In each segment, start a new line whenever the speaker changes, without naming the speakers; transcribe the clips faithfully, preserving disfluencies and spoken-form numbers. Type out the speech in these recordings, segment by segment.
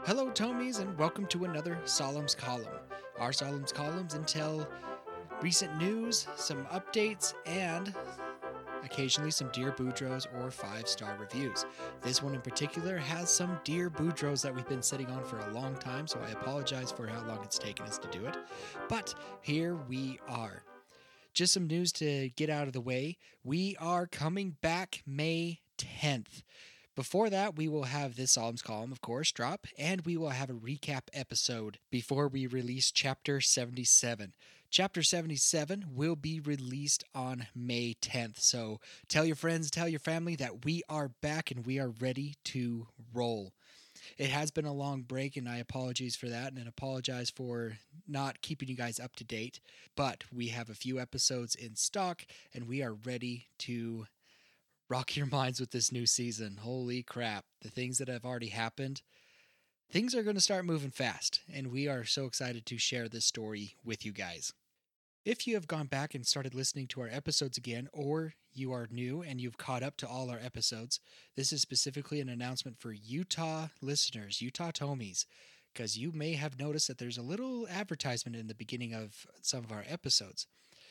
Hello, Tomies, and welcome to another Solemn's Column. Our Solemn's Columns entail recent news, some updates, and occasionally some Dear Boudreaux or five-star reviews. This one in particular has some Dear Boudreaux that we've been sitting on for a long time, so I apologize for how long it's taken us to do it. But here we are. Just some news to get out of the way. We are coming back May tenth. Before that, we will have this Solemn's Column, of course, drop, and we will have a recap episode before we release Chapter seventy-seven. Chapter seventy-seven will be released on May tenth, so tell your friends, tell your family that we are back and we are ready to roll. It has been a long break, and I apologize for that, and I apologize for not keeping you guys up to date, but we have a few episodes in stock, and we are ready to rock your minds with this new season. Holy crap. The things that have already happened. Things are going to start moving fast, and we are so excited to share this story with you guys. If you have gone back and started listening to our episodes again, or you are new and you've caught up to all our episodes, this is specifically an announcement for Utah listeners, Utah Tomies, because you may have noticed that there's a little advertisement in the beginning of some of our episodes.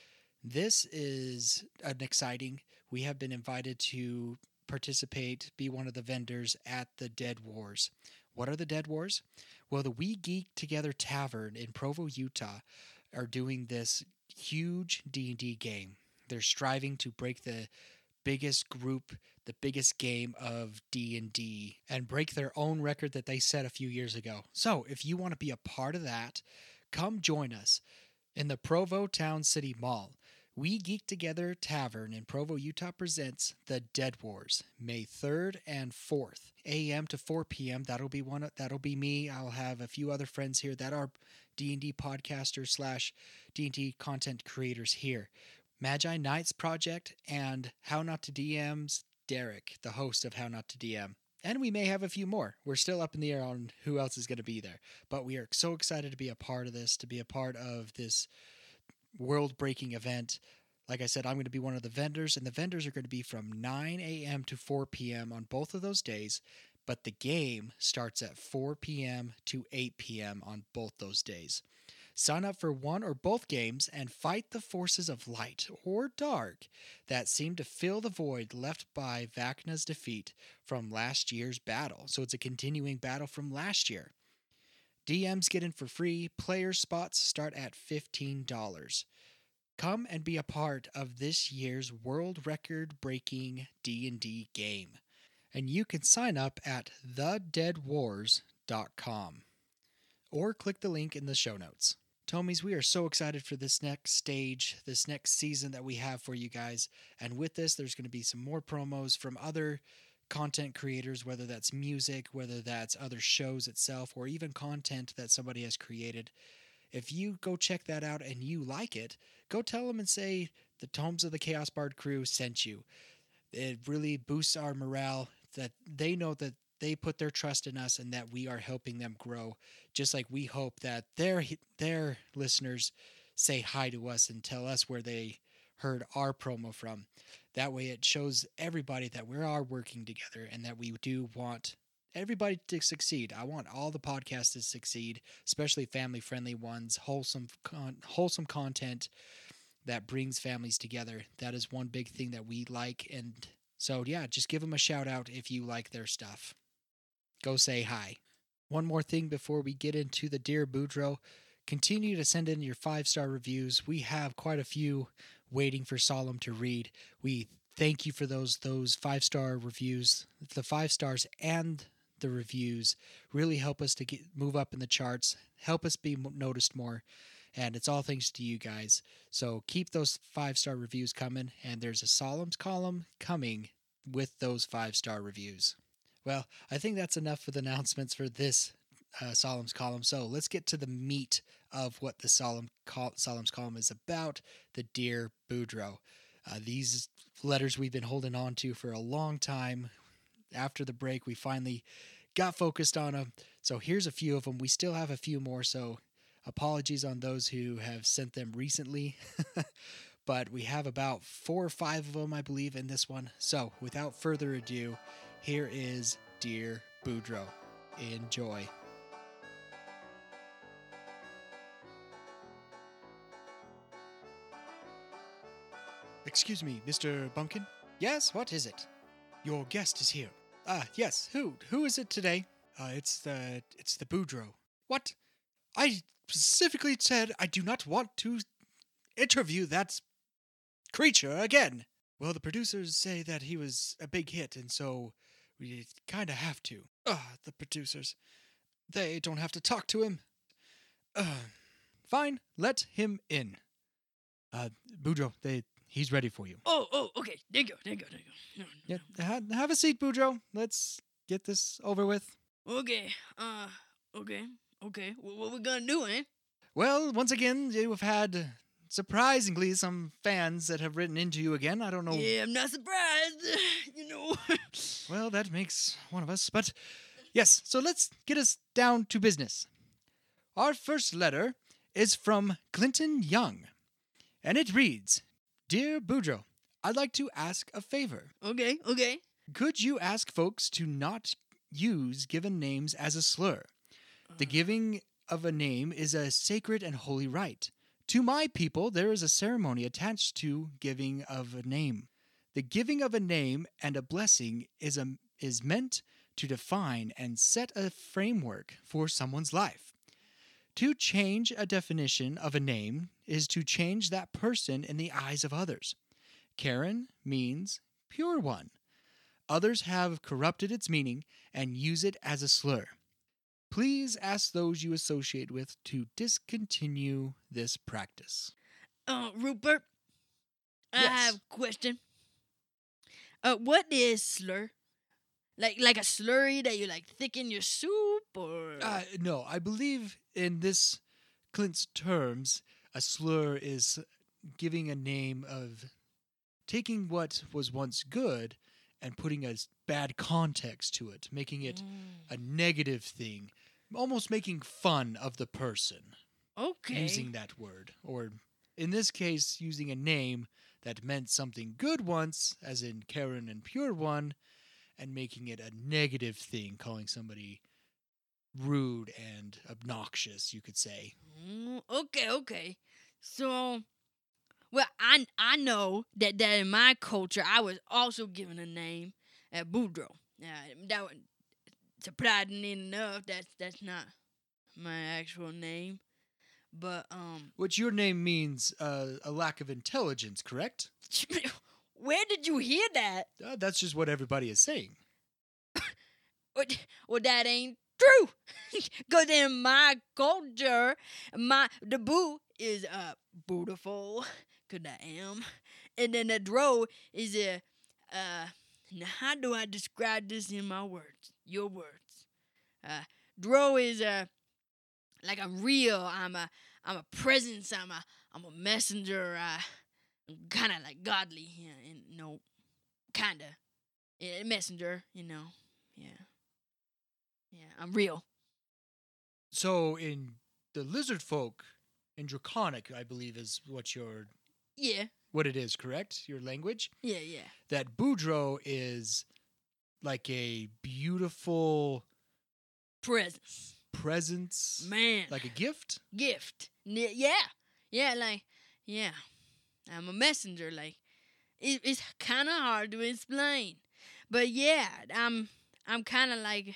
This is an exciting. We have been invited to participate, be one of the vendors at the Dead Wars. What are the Dead Wars? Well, the We Geek Together Tavern in Provo, Utah are doing this huge D and D game. They're striving to break the biggest group, the biggest game of D and D, and break their own record that they set a few years ago. So if you want to be a part of that, come join us in the Provo Town City Mall. We Geek Together Tavern in Provo, Utah presents The Dead Wars, May third and fourth, a m to four p.m. That'll be one. That'll be me. I'll have a few other friends here that are D and D podcasters slash D and D content creators here. Magi Knights Project and How Not to D M's Derek, the host of How Not to D M. And we may have a few more. We're still up in the air on who else is going to be there. But we are so excited to be a part of this, to be a part of this world-breaking event. Like I said, I'm going to be one of the vendors, and the vendors are going to be from nine a.m. to four p.m. on both of those days, but the game starts at four p.m. to eight p.m. on both those days. Sign up for one or both games and fight the forces of light or dark that seem to fill the void left by Vecna's defeat from last year's battle. So it's a continuing battle from last year. D Ms get in for free. Player spots start at fifteen dollars. Come and be a part of this year's world record-breaking D and D game. And you can sign up at the dead wars dot com or click the link in the show notes. Tomies, we are so excited for this next stage, this next season that we have for you guys. And with this, there's going to be some more promos from other content creators, whether that's music, whether that's other shows itself, or even content that somebody has created. If you go check that out and you like it, go tell them and say the Tomes of the Chaos Bard crew sent you. It really boosts our morale that they know that they put their trust in us and that we are helping them grow, just like we hope that their their listeners say hi to us and tell us where they heard our promo from. That way it shows everybody that we are working together and that we do want everybody to succeed. I want all the podcasts to succeed, especially family-friendly ones, wholesome con- wholesome content that brings families together. That is one big thing that we like. And so, yeah, just give them a shout out if you like their stuff. Go say hi. One more thing before we get into the Dear Boudreaux. Continue to send in your five-star reviews. We have quite a few waiting for Solemn to read. We thank you for those those five-star reviews. The five stars and the reviews really help us to get move up in the charts, help us be noticed more, and it's all thanks to you guys. So keep those five-star reviews coming, and there's a Solemn's Column coming with those five-star reviews. Well, I think that's enough for the announcements for this uh, Solemn's Column. So let's get to the meat of what the Solemn Col- Solemn's Column is about, the Dear Boudreaux. Uh, these letters we've been holding on to for a long time. After the break, we finally got focused on them. So here's a few of them. We still have a few more, so apologies on those who have sent them recently. But we have about four or five of them, I believe, in this one. So without further ado, here is Dear Boudreaux. Enjoy. Excuse me, Mister Bumpkin? Yes, what is it? Your guest is here. Ah, yes, who? Who is it today? Uh, it's the, it's the Boudreaux. What? I specifically said I do not want to interview that creature again. Well, the producers say that he was a big hit, and so we kind of have to. Ah, the producers. They don't have to talk to him. Uh, fine, let him in. Uh, Boudreaux, they, he's ready for you.
Oh, oh, okay. There you go, there you go, there you go. No, no,
Yeah, ha- have a seat, Boudreaux. Let's get this over with.
no. Okay, uh, okay, okay. What, what we gonna do, eh?
Well, once again, you have had, surprisingly, some fans that have written into you again. I don't know.
Yeah, I'm not surprised, you know.
Well, that makes one of us. But yes, so let's get us down to business. Our first letter is from Clinton Young, and it reads, Dear Boudreaux, I'd like to ask a favor.
Okay, okay.
Could you ask folks to not use given names as a slur? The giving of a name is a sacred and holy rite. To my people, there is a ceremony attached to giving of a name. The giving of a name and a blessing is a, is meant to define and set a framework for someone's life. To change a definition of a name is to change that person in the eyes of others. Karen means pure one. Others have corrupted its meaning and use it as a slur. Please ask those you associate with to discontinue this practice.
Uh, Rupert, I
Yes.
have a question. Uh, what is slur? Like, like a slurry that you like thicken your soup, or?
Uh, no, I believe in this Clint's terms, a slur is giving a name of taking what was once good and putting a s- bad context to it, making it
Mm,
a negative thing, almost making fun of the person
okay.
using that word. Or in this case, using a name that meant something good once, as in Karen and Pure One, and making it a negative thing, calling somebody rude and obnoxious, you could say.
Mm, okay, okay. So, well, I I know that, that in my culture, I was also given a name at Boudreaux. Uh, that was surprisingly enough, that's that's not my actual name, but um,
Which your name means uh, a lack of intelligence, correct?
where did you hear that?
Uh, that's just what everybody is saying.
Well, well, that ain't true. Cause in my culture, my the boo is uh beautiful. Cause I am, and then the dro is a uh. Now, how do I describe this in my words? Your words. Uh, dro is a like I'm real. I'm a I'm a presence. I'm a I'm a messenger. Uh, I'm kind of like godly. Yeah, and no, kind of. Yeah, messenger. You know. Yeah. Yeah, I'm real.
So in the lizard folk, in Draconic, I believe is what your
Yeah,
what it is, correct? Your language?
yeah, yeah.
That Boudreaux is like a beautiful
Presence,
presence,
man.
like a gift.
Gift. N- yeah, yeah. Like, yeah. I'm a messenger. Like, it, it's kind of hard to explain, but yeah, I'm I'm kind of like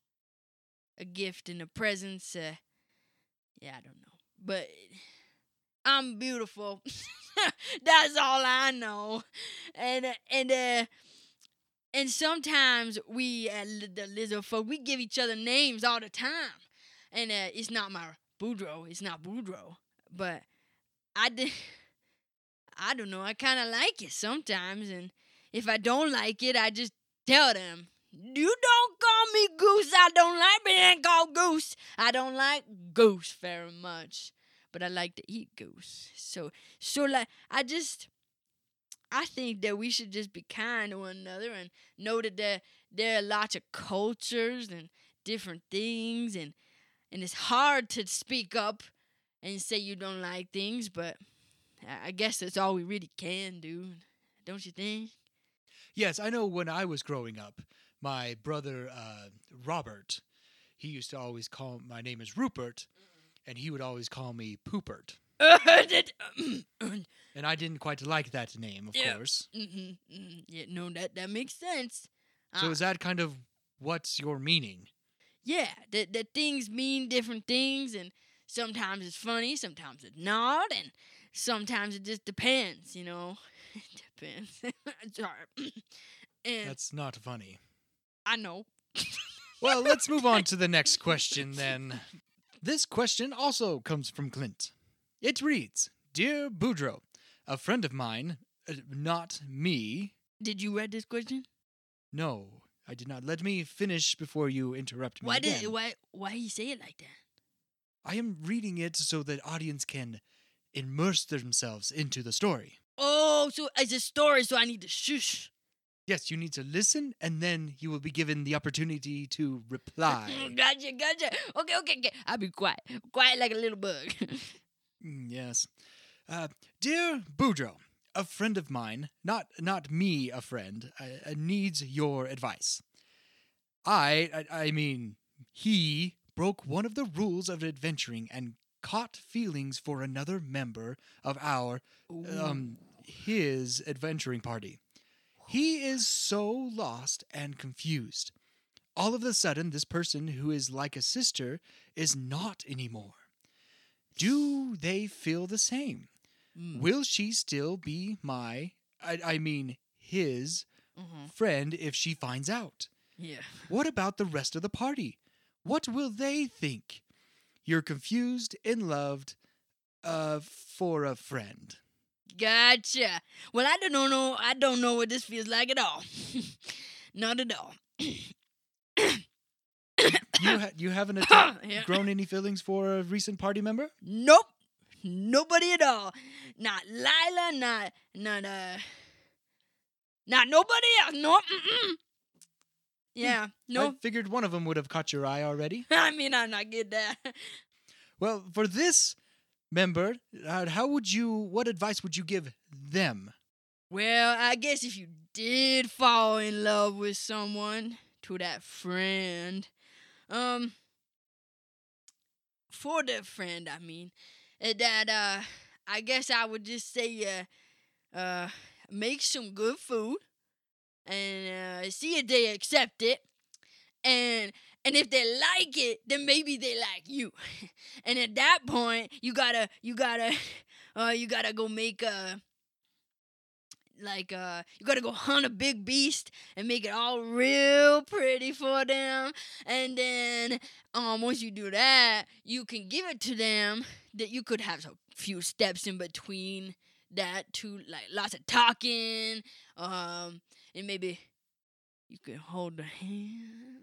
a gift and a presence. Uh, yeah, I don't know, but I'm beautiful. That's all I know, and uh, and uh, and sometimes we uh, li- the lizard folk we give each other names all the time, and uh, it's not my Boudreaux, it's not Boudreaux, but I did. I don't know. I kind of like it sometimes, and if I don't like it, I just tell them. You don't call me Goose. I don't like being called Goose. I don't like goose very much, but I like to eat goose. So, so like, I just, I think that we should just be kind to one another and know that there there are lots of cultures and different things, and and it's hard to speak up and say you don't like things, but I I guess that's all we really can do, don't you think?
Yes, I know when I was growing up, my brother uh, Robert, he used to always call my name is Rupert, and he would always call me Poopert. And I didn't quite like that name, of
Yeah.
course.
Mm-hmm, mm-hmm. Yeah, no, that that makes sense.
So
Uh,
is that kind of what's your meaning?
yeah, that that things mean different things, and sometimes it's funny, sometimes it's not, and sometimes it just depends. You know, it depends. Sorry, and
That's not funny.
I know.
Well, let's move on to the next question then. This question also comes from Clint. It reads, Dear Boudreaux, a friend of mine, uh, not me.
Did you read this question?
No, I did not. Let me finish before you interrupt me
Why
again.
did why why you say it like that?
I am reading it so that audience can immerse themselves into the story.
Oh, so it's a story, so I need to shush.
Yes, you need to listen, and then you will be given the opportunity to reply.
Gotcha, gotcha. Okay, okay, okay. I'll be quiet. Quiet like a little bug.
Mm, yes. Uh, Dear Boudreaux, a friend of mine, not not me, a friend, uh, uh, needs your advice. I, I, I mean, he broke one of the rules of adventuring and caught feelings for another member of our, um, his adventuring party. He is so lost and confused. All of a sudden, this person who is like a sister is not anymore. Do they feel the same?
Mm.
Will she still be my, I, I mean, his
Mhm.
friend if she finds out?
Yeah.
What about the rest of the party? What will they think? You're confused and loved uh, for a friend.
Gotcha. Well, I don't know. I don't know what this feels like at all. Not at all.
You ha- you haven't atta-
Yeah.
grown any feelings for a recent party member?
Nope. Nobody at all. Not Lila. Not not uh. Not nobody else. Nope. Mm-mm. Yeah. No.
I figured one of them would have caught your eye already.
I mean, I'm not get that.
Well, for this member, uh, how would you? What advice would you give them?
Well, I guess if you did fall in love with someone, to that friend, um, for the friend, I mean, eh, that, uh, I guess I would just say, uh, uh, make some good food and, uh, see if they accept it. And, and if they like it, then maybe they like you. And at that point, you gotta, you gotta, uh, you gotta go make a, like, uh, you gotta go hunt a big beast and make it all real pretty for them. And then, um, once you do that, you can give it to them. That you could have a few steps in between that too, like lots of talking. Um, and maybe you could hold the hand.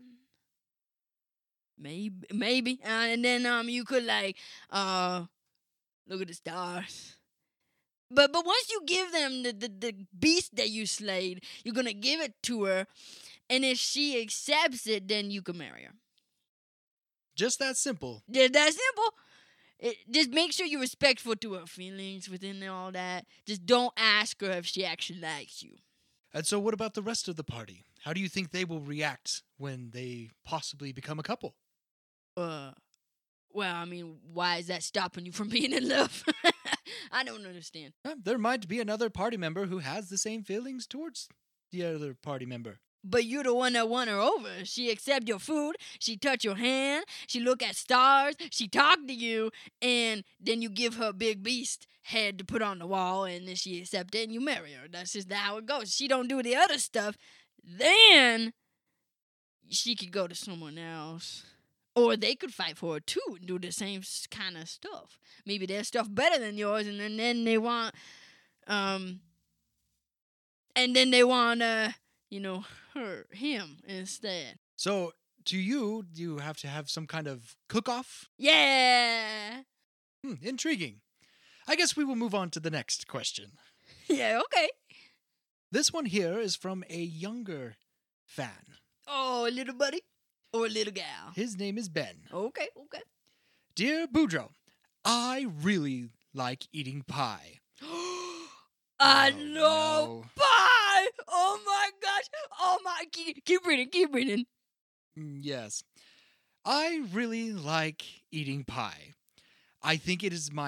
Maybe, maybe, uh, and then um, you could like, uh, look at the stars. But but once you give them the, the, the beast that you slayed, you're gonna give it to her, and if she accepts it, then you can marry her.
Just that simple.
Just that simple. It, just make sure you're respectful to her feelings within all that. Just don't ask her if she actually likes you.
And so, what about the rest of the party? How do you think they will react when they possibly become a couple?
Uh, well, I mean, why is that stopping you from being in love? I don't understand.
Uh, there might be another party member who has the same feelings towards the other party member.
But you're the one that won her over. She accept your food. She touch your hand. She look at stars. She talk to you. And then you give her a big beast head to put on the wall. And then she accept it and you marry her. That's just how it goes. She don't do the other stuff. Then she could go to someone else. Or they could fight for her too and do the same kind of stuff. Maybe their stuff better than yours. And then, then they want... um, And then they want... uh. You know, her, him instead.
So, to you, you have to have some kind of cook-off?
Yeah.
Hmm, intriguing. I guess we will move on to the next question.
Yeah, okay.
This one here is from a younger fan.
Oh, a little buddy or a little gal?
His name is Ben.
Okay, okay.
Dear Boudreaux, I really like eating pie.
I
Oh,
know
no.
pie. Oh my gosh. Oh my. Keep, keep reading. Keep reading.
Mm, Yes. I really like eating pie. I think it is my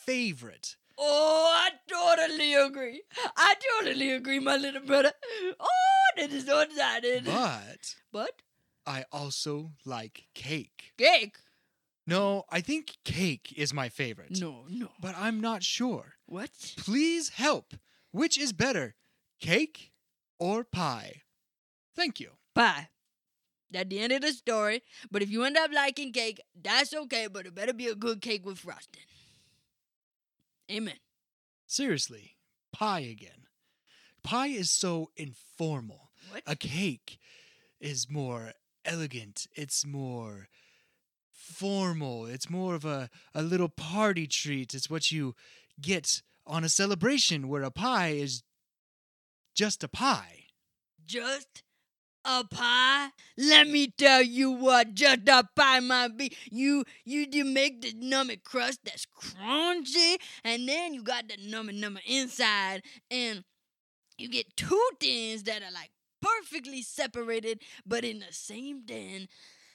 favorite.
Oh, I totally agree. I totally agree, my little brother. Oh, that is so excited.
But
But?
I also like cake.
Cake?
No, I think cake is my favorite.
No, no.
But I'm not sure.
What?
Please help. Which is better, cake or pie? Thank you.
Pie. That's the end of the story. But if you end up liking cake, that's okay, but it better be a good cake with frosting. Amen.
Seriously, pie again. Pie is so informal.
What?
A cake is more elegant. It's more formal. It's more of a, a little party treat. It's what you get on a celebration, where a pie is just a pie.
Just a pie? Let me tell you what just a pie might be. You you do make the nummy crust that's crunchy, and then you got the nummy nummy inside, and you get two things that are like perfectly separated, but in the same den.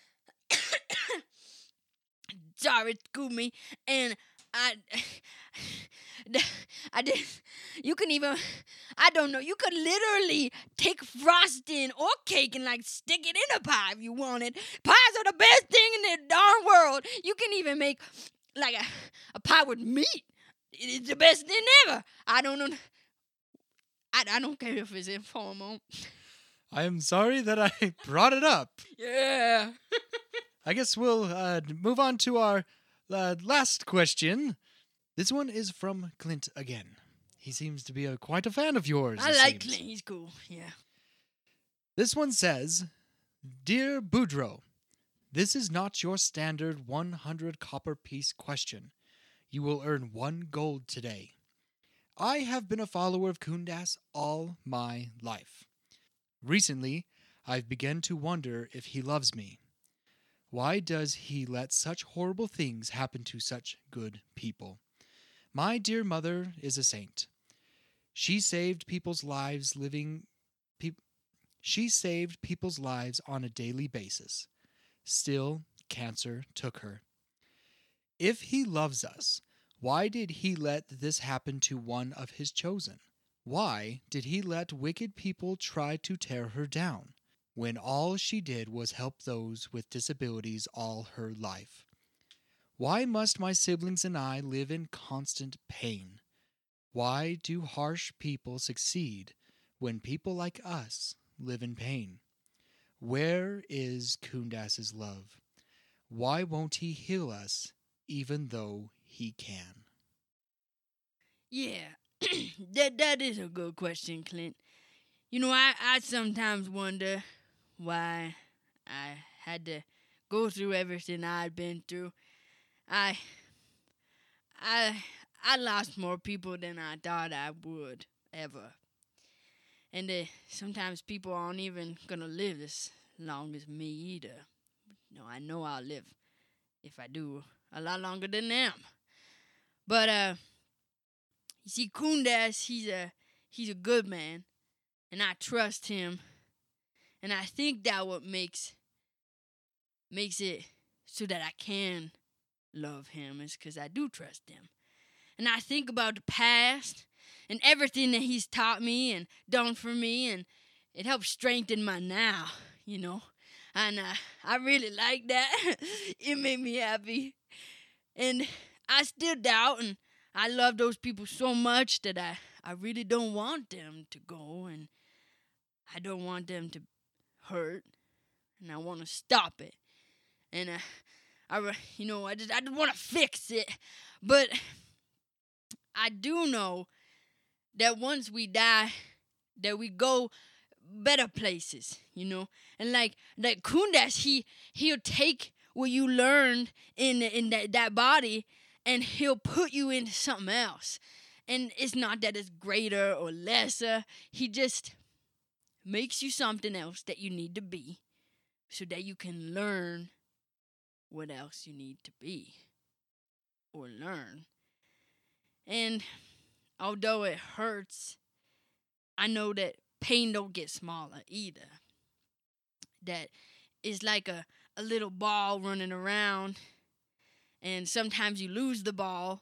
Sorry, excuse me. And I, I did. You can even, I don't know. You could literally take frosting or cake and like stick it in a pie if you wanted. Pies are the best thing in the darn world. You can even make like a, a pie with meat. It's the best thing ever. I don't know. I, I don't care if it's informal.
I am sorry that I brought it up.
Yeah.
I guess we'll uh, move on to our uh, last question. This one is from Clint again. He seems to be a, quite a fan of yours.
I
it
like
seems.
Clint. He's cool. Yeah.
This one says, Dear Boudreaux, this is not your standard one hundred copper piece question. You will earn one gold today. I have been a follower of Kundas all my life. Recently, I've begun to wonder if he loves me. Why does he let such horrible things happen to such good people? My dear mother is a saint. She saved people's lives living pe- She saved people's lives on a daily basis. Still, cancer took her. If he loves us, why did he let this happen to one of his chosen? Why did he let wicked people try to tear her down, when all she did was help those with disabilities all her life? Why must my siblings and I live in constant pain? Why do harsh people succeed when people like us live in pain? Where is Kundas's love? Why won't he heal us even though he can?
Yeah, that that is a good question, Clint. You know, I, I sometimes wonder why I had to go through everything I'd been through. I I I lost more people than I thought I would ever. And uh, sometimes people aren't even gonna live as long as me either. No, I know I'll live, if I do, a lot longer than them. But uh you see, Kundas, he's a he's a good man, and I trust him, and I think that what makes makes it so that I can love him is because I do trust him, and I think about the past and everything that he's taught me and done for me, and it helps strengthen my now, you know, and uh, I really like that. It made me happy, and I still doubt and. I love those people so much that I, I really don't want them to go, and I don't want them to hurt, and I want to stop it. And uh, I, you know, I just I just want to fix it. But I do know that once we die, that we go better places, you know. And like like Kundas, he he'll take what you learned in in that, that body, and he'll put you into something else. And it's not that it's greater or lesser. He just makes you something else that you need to be so that you can learn what else you need to be or learn. And although it hurts, I know that pain don't get smaller either. That it's like a, a little ball running around, and sometimes you lose the ball,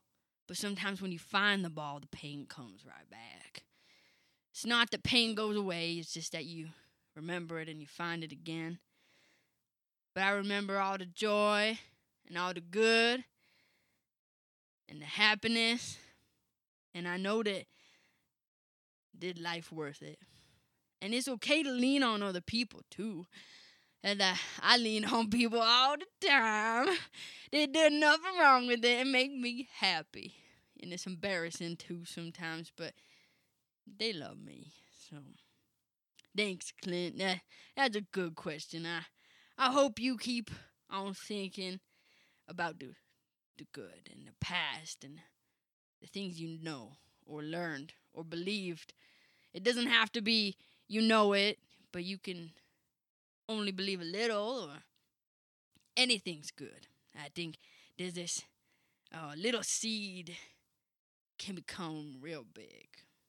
But sometimes when you find the ball, the pain comes right back. It's not that pain goes away, it's just that you remember it and you find it again. But I remember all the joy and all the good and the happiness. And I know that did life worth it. And it's okay to lean on other people too. And uh, I lean on people all the time. They did nothing wrong with it and make me happy. And it's embarrassing too sometimes, but they love me. So, thanks, Clint. That, that's a good question. I, I hope you keep on thinking about the, the good and the past and the things you know or learned or believed. It doesn't have to be you know it, but you can only believe a little, or anything's good. I think there's this uh, little seed can become real big.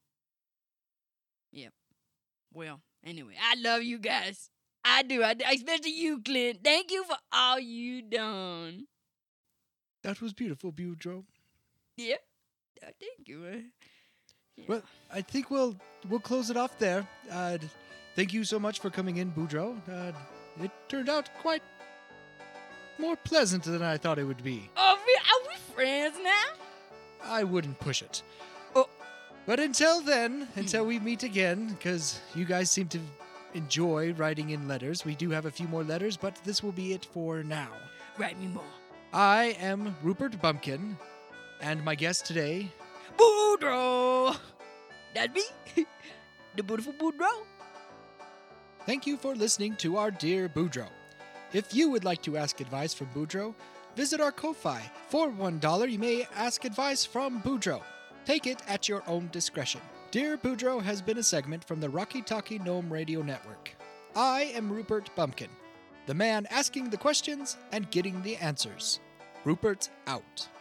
Yep. Well, anyway, I love you guys. I do. I do. Especially you, Clint. Thank you for all you done.
That was beautiful, Boudreaux.
Yeah. Uh, thank you. Uh, yeah.
Well, I think we'll we'll close it off there. Uh, thank you so much for coming in, Boudreaux. Uh, it turned out quite more pleasant than I thought it would be.
Oh, are we friends now?
I wouldn't push it.
Oh.
But until then, until we meet again, because you guys seem to enjoy writing in letters, we do have a few more letters, but this will be it for now.
Write me more.
I am Rupert Bumpkin, and my guest today...
Boudreaux! That me? The beautiful Boudreaux.
Thank you for listening to our dear Boudreaux. If you would like to ask advice from Boudreaux, visit our Ko-Fi. For one dollar, you may ask advice from Boudreaux. Take it at your own discretion. Dear Boudreaux has been a segment from the Rocky Talkie Gnome Radio Network. I am Rupert Bumpkin, the man asking the questions and getting the answers. Rupert out.